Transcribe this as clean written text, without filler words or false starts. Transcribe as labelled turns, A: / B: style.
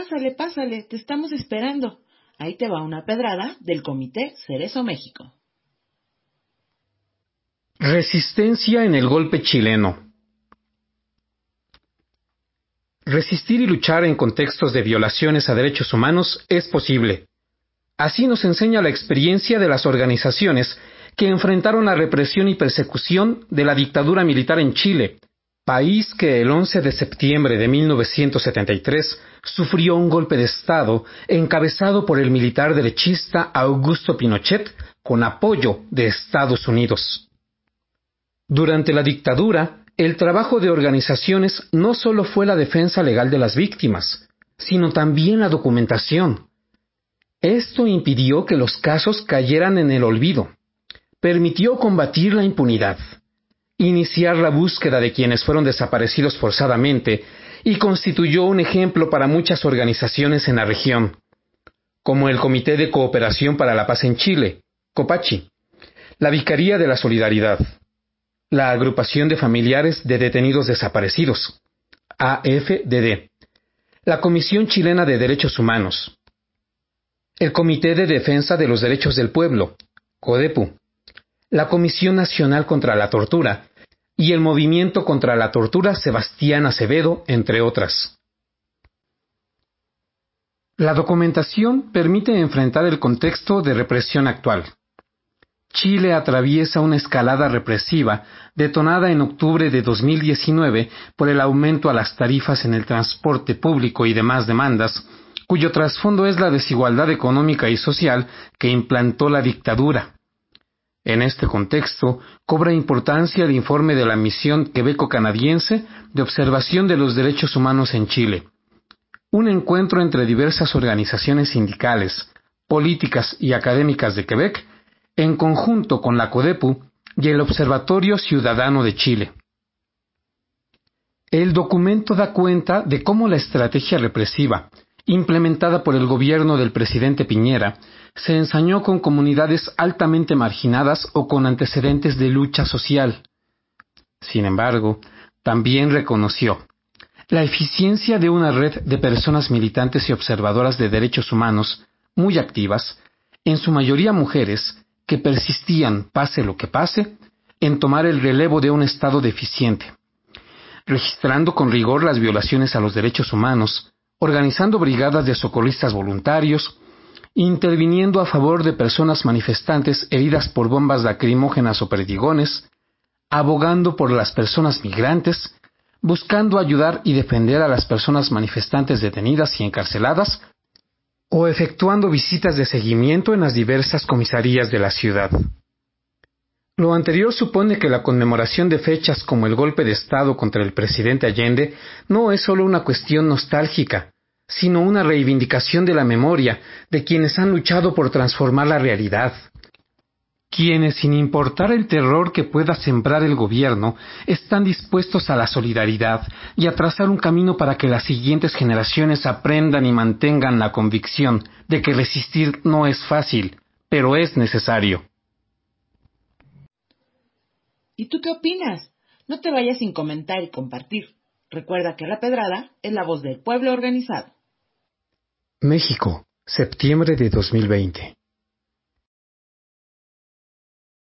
A: Pásale, pásale, te estamos esperando. Ahí te va una pedrada del Comité Cerezo México.
B: Resistencia en el golpe chileno. Resistir y luchar en contextos de violaciones a derechos humanos es posible. Así nos enseña la experiencia de las organizaciones que enfrentaron la represión y persecución de la dictadura militar en Chile, país que el 11 de septiembre de 1973 sufrió un golpe de Estado encabezado por el militar derechista Augusto Pinochet con apoyo de Estados Unidos. Durante la dictadura, el trabajo de organizaciones no solo fue la defensa legal de las víctimas, sino también la documentación. Esto impidió que los casos cayeran en el olvido, permitió combatir la impunidad, iniciar la búsqueda de quienes fueron desaparecidos forzadamente y constituyó un ejemplo para muchas organizaciones en la región, como el Comité de Cooperación para la Paz en Chile, COPACHI, la Vicaría de la Solidaridad, la Agrupación de Familiares de Detenidos Desaparecidos, AFDD, la Comisión Chilena de Derechos Humanos, el Comité de Defensa de los Derechos del Pueblo, CODEPU, la Comisión Nacional contra la Tortura y el Movimiento contra la Tortura Sebastián Acevedo, entre otras. La documentación permite enfrentar el contexto de represión actual. Chile atraviesa una escalada represiva detonada en octubre de 2019 por el aumento a las tarifas en el transporte público y demás demandas, cuyo trasfondo es la desigualdad económica y social que implantó la dictadura. En este contexto, cobra importancia el informe de la Misión Quebeco-Canadiense de Observación de los Derechos Humanos en Chile, un encuentro entre diversas organizaciones sindicales, políticas y académicas de Quebec, en conjunto con la CODEPU y el Observatorio Ciudadano de Chile. El documento da cuenta de cómo la estrategia represiva, implementada por el gobierno del presidente Piñera, se ensañó con comunidades altamente marginadas o con antecedentes de lucha social. Sin embargo, también reconoció la eficiencia de una red de personas militantes y observadoras de derechos humanos, muy activas, en su mayoría mujeres, que persistían, pase lo que pase, en tomar el relevo de un Estado deficiente, registrando con rigor las violaciones a los derechos humanos, organizando brigadas de socorristas voluntarios, interviniendo a favor de personas manifestantes heridas por bombas lacrimógenas o perdigones, abogando por las personas migrantes, buscando ayudar y defender a las personas manifestantes detenidas y encarceladas, o efectuando visitas de seguimiento en las diversas comisarías de la ciudad. Lo anterior supone que la conmemoración de fechas como el golpe de Estado contra el presidente Allende no es solo una cuestión nostálgica, sino una reivindicación de la memoria de quienes han luchado por transformar la realidad. Quienes, sin importar el terror que pueda sembrar el gobierno, están dispuestos a la solidaridad y a trazar un camino para que las siguientes generaciones aprendan y mantengan la convicción de que resistir no es fácil, pero es necesario.
A: ¿Y tú qué opinas? No te vayas sin comentar y compartir. Recuerda que La Pedrada es la voz del pueblo organizado.
B: México, septiembre de 2020.